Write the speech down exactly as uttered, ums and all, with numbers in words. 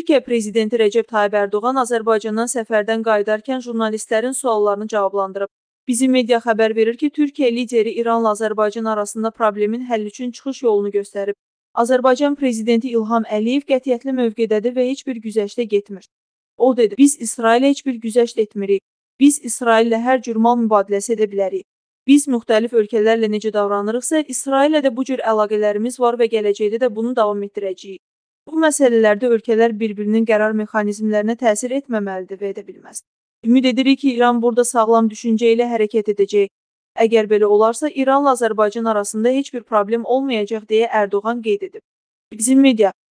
Türkiyə prezidenti Rəcəb Tayyib Ərdoğan Azərbaycandan səfərdən qayıdarkən jurnalistlərin suallarını cavablandırıb. Bizim media xəbər verir ki, Türkiyə lideri İranla Azərbaycan arasında problemin həlli üçün çıxış yolunu göstərib. Azərbaycan prezidenti İlham Əliyev qətiyyətli mövqedədir və heç bir güzəştə getmir. O dedi, biz İsrailə heç bir güzəşt etmirik. Biz İsraillə hər cür mal mübadiləsi edə bilərik. Biz müxtəlif ölkələrlə necə davranırıqsa, İsraillə də bu cür əlaqələrimiz var və gələcəkdə də bunu davam etdirəcəyik. Bu məsələlərdə ölkələr bir-birinin qərar mexanizmlərinə təsir etməməlidir və edə bilməz. Ümid edirik ki, İran burada sağlam düşüncə ilə hərəkət edəcək. Əgər belə olarsa, İranla Azərbaycan arasında heç bir problem olmayacaq deyə Ərdoğan qeyd edib. Bizim media